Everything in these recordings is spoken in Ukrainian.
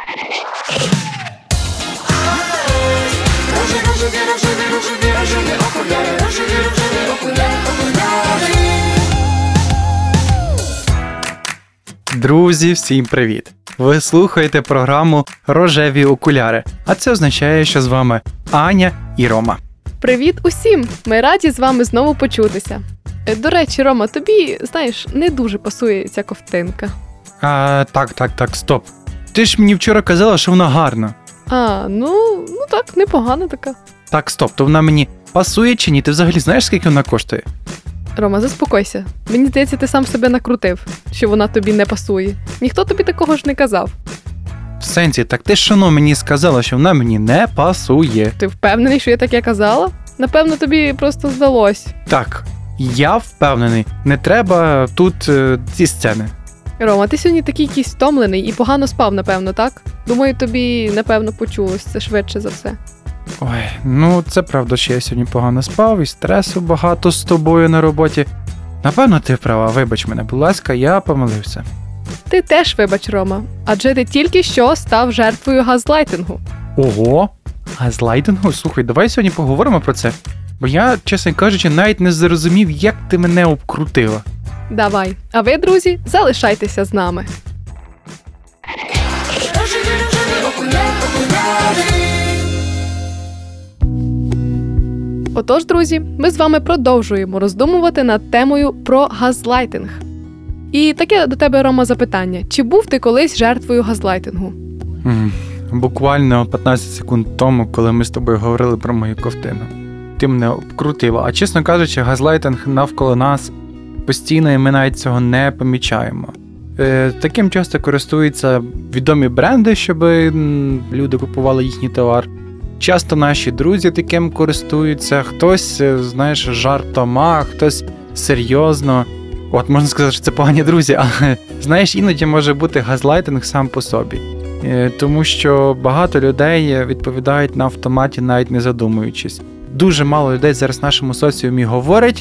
Друзі, всім привіт! Ви слухаєте програму «Рожеві окуляри», а це означає, що з вами Аня і Рома. Привіт усім! Ми раді з вами знову почутися. До речі, Рома, тобі, знаєш, не дуже пасує ця ковтинка. Так, стоп. Ти ж мені вчора казала, що вона гарна. Ну так, непогана така. Так, стоп, то вона мені пасує чи ні? Ти взагалі знаєш, скільки вона коштує? Рома, заспокойся. Мені здається, ти сам себе накрутив, що вона тобі не пасує. Ніхто тобі такого ж не казав. В сенсі, так ти ж мені сказала, що вона мені не пасує. Ти впевнений, що я таке казала? Напевно, тобі просто здалось. Так, я впевнений, не треба тут ці сцени. Рома, ти сьогодні такий якийсь втомлений і погано спав, напевно, так? Думаю, тобі, напевно, почулось це швидше за все. Ой, ну це правда, що я сьогодні погано спав і стресу багато з тобою на роботі. Напевно, ти права, вибач мене, будь ласка, я помилився. Ти теж вибач, Рома, адже ти тільки що став жертвою газлайтингу. Ого, газлайтингу? Слухай, давай сьогодні поговоримо про це, бо я, чесно кажучи, навіть не зрозумів, як ти мене обкрутила. Давай, а ви, друзі, залишайтеся з нами. Отож, друзі, ми з вами продовжуємо роздумувати над темою про газлайтинг. І таке до тебе, Рома, запитання. Чи був ти колись жертвою газлайтингу? Буквально 15 секунд тому, коли ми з тобою говорили про мою ковтину. Ти мене обкрутила. А чесно кажучи, газлайтинг навколо нас постійно, і ми навіть цього не помічаємо. Таким часто користуються відомі бренди, щоб люди купували їхній товар. Часто наші друзі таким користуються, хтось, знаєш, жартома, хтось серйозно. От, можна сказати, що це погані друзі, але, знаєш, іноді може бути газлайтинг сам по собі. Тому що багато людей відповідають на автоматі, навіть не задумуючись. Дуже мало людей зараз в нашому соціумі говорять,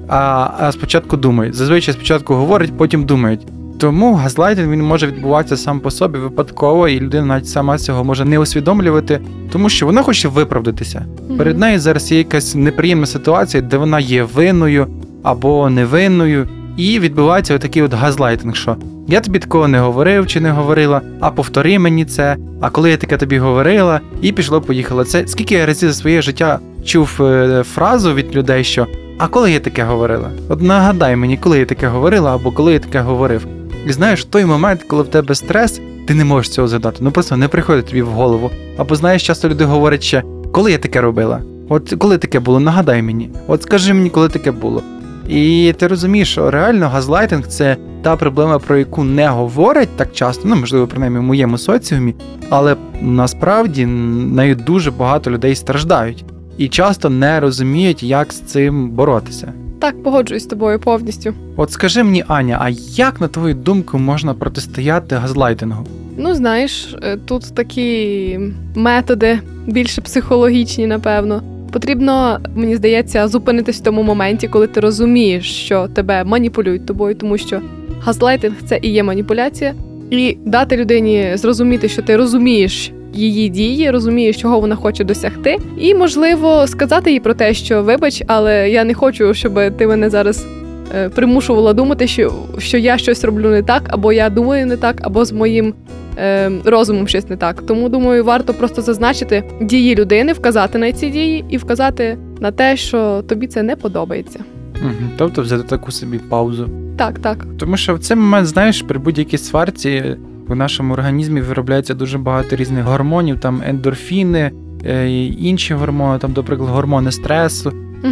а спочатку думають. Зазвичай спочатку говорять, потім думають. Тому газлайтинг, він може відбуватися сам по собі випадково, і людина навіть сама цього може не усвідомлювати, тому що вона хоче виправдатися. Перед нею зараз є якась неприємна ситуація, де вона є винною або невинною, і відбувається отакий от газлайтинг, що я тобі такого не говорив чи не говорила, а повтори мені це, а коли я таке тобі говорила, і пішло-поїхало. Це скільки я разів за своє життя чув фразу від людей, що «А коли я таке говорила?» От нагадай мені, коли я таке говорила, або коли я таке говорив. І знаєш, в той момент, коли в тебе стрес, ти не можеш цього згадати. Ну просто не приходить тобі в голову. Або знаєш, часто люди говорять ще, коли я таке робила? От коли таке було, нагадай мені. От скажи мені, коли таке було. І ти розумієш, що реально газлайтинг – це та проблема, про яку не говорять так часто, ну, можливо, принаймні в моєму соціумі, але насправді нею дуже багато людей страждають. І часто не розуміють, як з цим боротися. Так, погоджуюсь з тобою повністю. От скажи мені, Аня, а як, на твою думку, можна протистояти газлайтингу? Ну, знаєш, тут такі методи більше психологічні, напевно. Потрібно, мені здається, зупинитись в тому моменті, коли ти розумієш, що тебе маніпулюють тобою, тому що газлайтинг – це і є маніпуляція, і дати людині зрозуміти, що ти розумієш її дії, розумієш, чого вона хоче досягти, і, можливо, сказати їй про те, що вибач, але я не хочу, щоб ти мене зараз примушувала думати, що я щось роблю не так, або я думаю не так, або з моїм розумом щось не так. Тому, думаю, варто просто зазначити дії людини, вказати на ці дії і вказати на те, що тобі це не подобається. Тобто взяти таку собі паузу. Так. Тому що в цей момент, знаєш, при будь-якій сварці в нашому організмі виробляється дуже багато різних гормонів, там ендорфіни, інші гормони, там, наприклад, гормони стресу.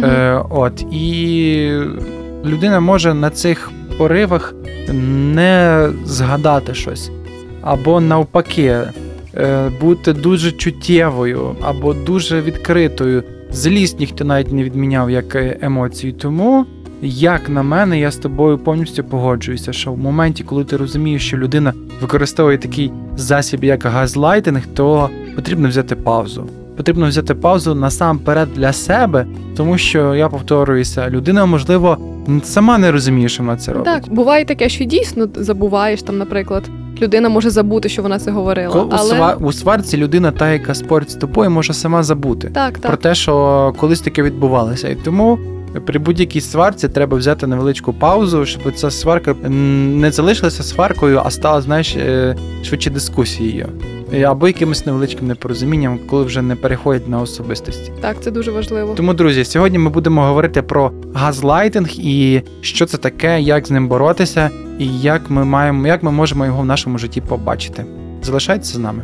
І людина може на цих поривах не згадати щось. Або навпаки, бути дуже чуттєвою, або дуже відкритою. Злість ніхто навіть не відміняв як емоцію. Тому, як на мене, я з тобою повністю погоджуюся, що в моменті, коли ти розумієш, що людина використовує такий засіб, як газлайтинг, то потрібно взяти паузу. Потрібно взяти паузу насамперед для себе, тому що, я повторююся, людина, можливо, сама не розуміє, що вона це робить. Так, буває таке, що дійсно забуваєш, там, наприклад, людина може забути, що вона це говорила. У сварці людина, та, яка спорить з тобою, може сама забути Так. про те, що колись таке відбувалося. І тому при будь-якій сварці треба взяти невеличку паузу, щоб ця сварка не залишилася сваркою, а стала, швидше дискусією. Або якимось невеличким непорозумінням, коли вже не переходять на особистості. Так, це дуже важливо. Тому, друзі, сьогодні ми будемо говорити про газлайтинг і що це таке, як з ним боротися, і як ми можемо його в нашому житті побачити. Залишайтеся з нами.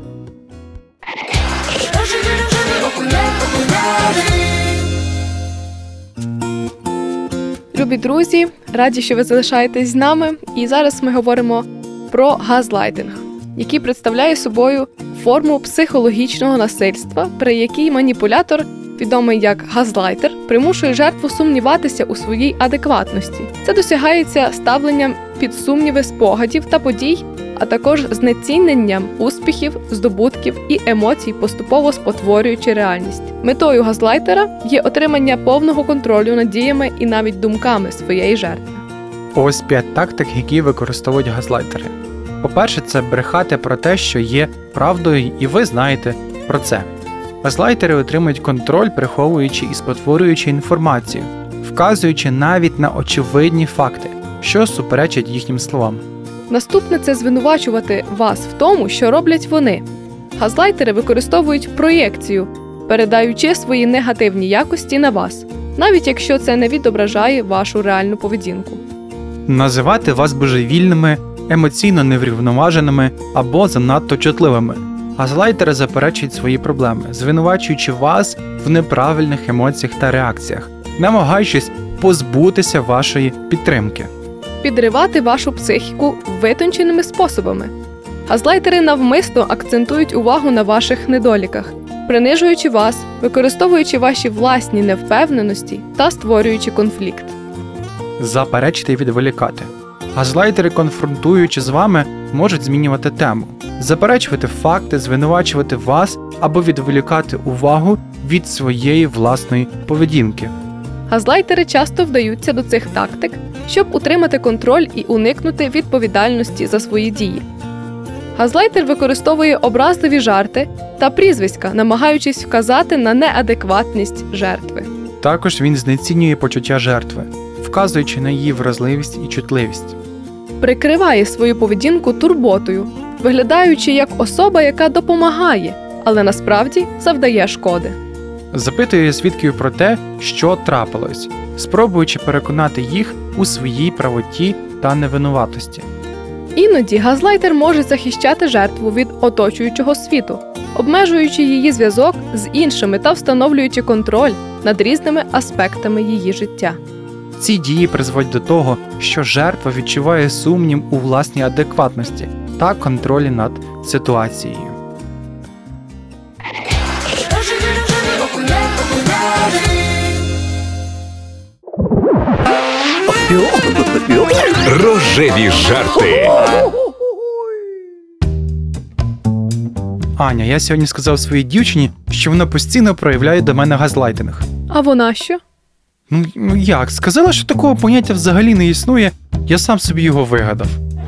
Любі друзі, раді, що ви залишаєтесь з нами. І зараз ми говоримо про газлайтинг, який представляє собою форму психологічного насильства, при якій маніпулятор, відомий як газлайтер, примушує жертву сумніватися у своїй адекватності. Це досягається ставленням під сумніви спогадів та подій, а також знеціненням успіхів, здобутків і емоцій, поступово спотворюючи реальність. Метою газлайтера є отримання повного контролю над діями і навіть думками своєї жертви. Ось 5 тактик, які використовують газлайтери. По-перше, це брехати про те, що є правдою, і ви знаєте про це. Газлайтери отримують контроль, приховуючи і спотворюючи інформацію, вказуючи навіть на очевидні факти, що суперечать їхнім словам. Наступне – це звинувачувати вас в тому, що роблять вони. Газлайтери використовують проєкцію, передаючи свої негативні якості на вас, навіть якщо це не відображає вашу реальну поведінку. Називати вас божевільними, емоційно неврівноваженими або занадто чутливими. Газлайтери заперечують свої проблеми, звинувачуючи вас в неправильних емоціях та реакціях, намагаючись позбутися вашої підтримки. Підривати вашу психіку витонченими способами. Газлайтери навмисно акцентують увагу на ваших недоліках, принижуючи вас, використовуючи ваші власні невпевненості та створюючи конфлікт. Заперечити і відволікати. Газлайтери, конфронтуючи з вами, можуть змінювати тему, заперечувати факти, звинувачувати вас або відволікати увагу від своєї власної поведінки. Газлайтери часто вдаються до цих тактик, щоб утримати контроль і уникнути відповідальності за свої дії. Газлайтер використовує образливі жарти та прізвиська, намагаючись вказати на неадекватність жертви. Також він знецінює почуття жертви, вказуючи на її вразливість і чутливість. Прикриває свою поведінку турботою, виглядаючи як особа, яка допомагає, але насправді завдає шкоди. Запитує свідків про те, що трапилось, спробуючи переконати їх у своїй правоті та невинуватості. Іноді газлайтер може захищати жертву від оточуючого світу, обмежуючи її зв'язок з іншими та встановлюючи контроль над різними аспектами її життя. Ці дії призводять до того, що жертва відчуває сумнів у власній адекватності та контролі над ситуацією. Рожеві жарти. Аня, я сьогодні сказав своїй дівчині, що вона постійно проявляє до мене газлайтинг. А вона що? Ну як? Сказала, що такого поняття взагалі не існує, я сам собі його вигадав.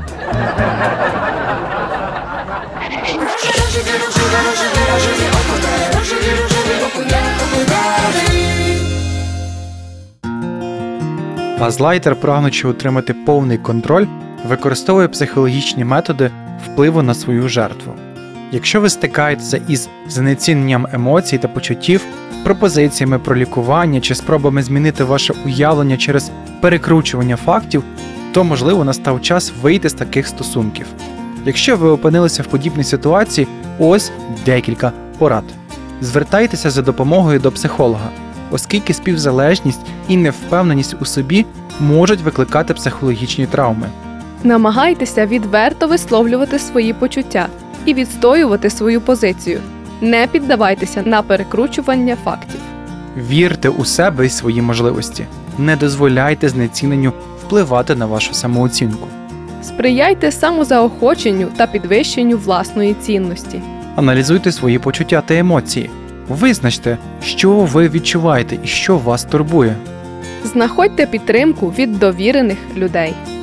Газлайтер, прагнучи отримати повний контроль, використовує психологічні методи впливу на свою жертву. Якщо ви стикаєтеся із знеціненням емоцій та почуттів, пропозиціями про лікування чи спробами змінити ваше уявлення через перекручування фактів, то, можливо, настав час вийти з таких стосунків. Якщо ви опинилися в подібній ситуації, ось декілька порад. Звертайтеся за допомогою до психолога, оскільки співзалежність і невпевненість у собі можуть викликати психологічні травми. Намагайтеся відверто висловлювати свої почуття і відстоювати свою позицію. Не піддавайтеся на перекручування фактів. Вірте у себе і свої можливості. Не дозволяйте знеціненню впливати на вашу самооцінку. Сприяйте самозаохоченню та підвищенню власної цінності. Аналізуйте свої почуття та емоції. Визначте, що ви відчуваєте і що вас турбує. Знаходьте підтримку від довірених людей.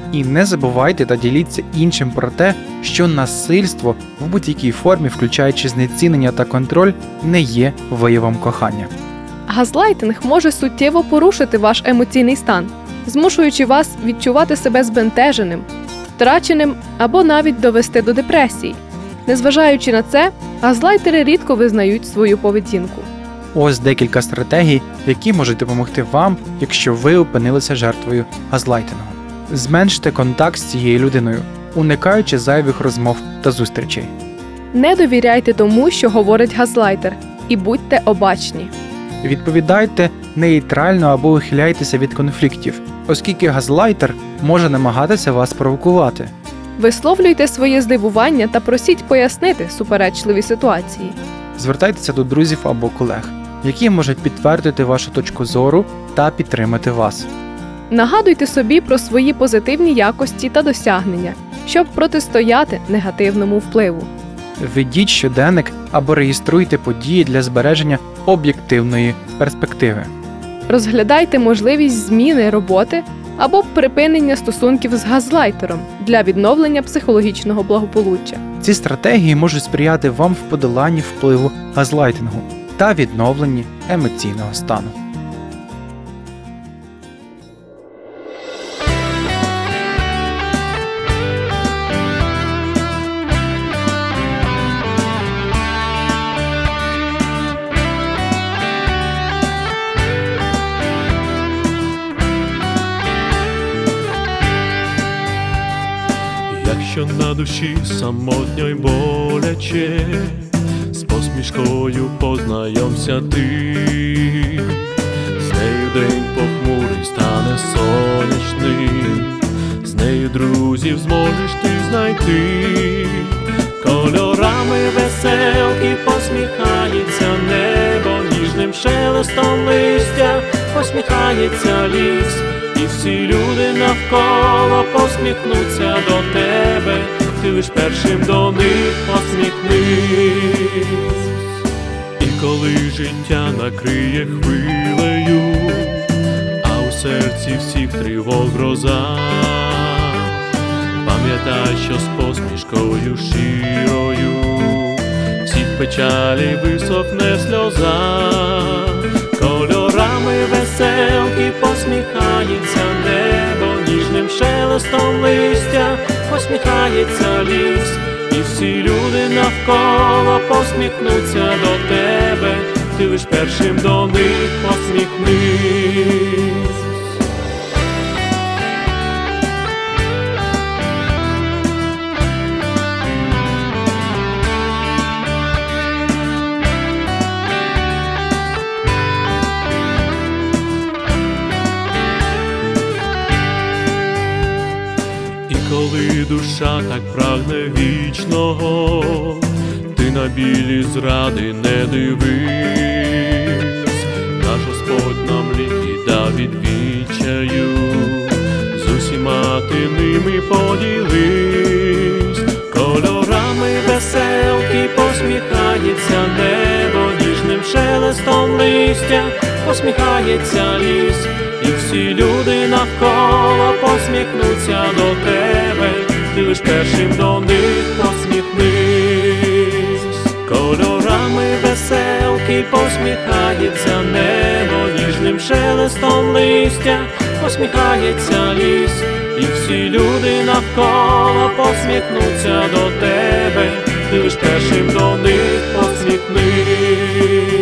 І не забувайте та діліться іншим про те, що насильство в будь-якій формі, включаючи знецінення та контроль, не є виявом кохання. Газлайтинг може суттєво порушити ваш емоційний стан, змушуючи вас відчувати себе збентеженим, втраченим або навіть довести до депресії. Незважаючи на це, газлайтери рідко визнають свою поведінку. Ось декілька стратегій, які можуть допомогти вам, якщо ви опинилися жертвою газлайтингу. Зменште контакт з цією людиною, уникаючи зайвих розмов та зустрічей. Не довіряйте тому, що говорить газлайтер, і будьте обачні. Відповідайте нейтрально або ухиляйтеся від конфліктів, оскільки газлайтер може намагатися вас провокувати. Висловлюйте своє здивування та просіть пояснити суперечливі ситуації. Звертайтеся до друзів або колег, які можуть підтвердити вашу точку зору та підтримати вас. Нагадуйте собі про свої позитивні якості та досягнення, щоб протистояти негативному впливу. Ведіть щоденник або реєструйте події для збереження об'єктивної перспективи. Розглядайте можливість зміни роботи або припинення стосунків з газлайтером для відновлення психологічного благополуччя. Ці стратегії можуть сприяти вам в подоланні впливу газлайтингу та відновленні емоційного стану. Якщо на душі самотньо й боляче, з посмішкою познайомся ти, з нею день похмурий стане сонячним, з нею друзів зможеш ти знайти, кольорами веселки посміхається небо, ніжним шелестом листя посміхається ліс. І всі люди навколо посміхнуться до тебе, ти лиш першим до них посміхнись. І коли життя накриє хвилею, а у серці всіх тривог гроза, пам'ятай, що з посмішкою щирою всіх печалі висохне сльоза. Кольорами веселки посміхається небо, ніжним шелестом листя посміхається ліс. І всі люди навколо посміхнуться до тебе, ти лиш першим до них посміхнись. Коли душа так прагне вічного, ти на білі зради не дивись, наш Господь нам ліки дав від відчаю, з усіма ти ними поділись. Кольорами веселки посміхається небо, ніжним шелестом листя посміхається ліс. І всі люди навколо посміхнуться до тебе, ти лиш першим до них посміхнись. Кольорами веселки посміхається небо, ніжним шелестом листя посміхається ліс. І всі люди навколо посміхнуться до тебе, ти лиш першим до них посміхнись.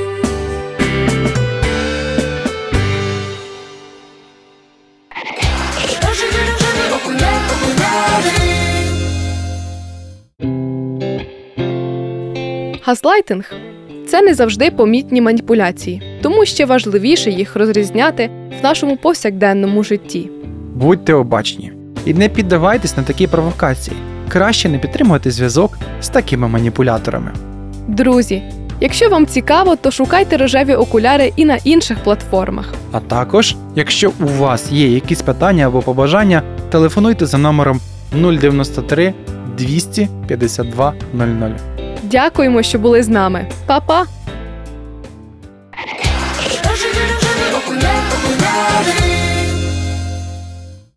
Газлайтинг – це не завжди помітні маніпуляції, тому ще важливіше їх розрізняти в нашому повсякденному житті. Будьте обачні і не піддавайтесь на такі провокації. Краще не підтримувати зв'язок з такими маніпуляторами. Друзі, якщо вам цікаво, то шукайте рожеві окуляри і на інших платформах. А також, якщо у вас є якісь питання або побажання, телефонуйте за номером 093 252 00. Дякуємо, що були з нами. Па-па!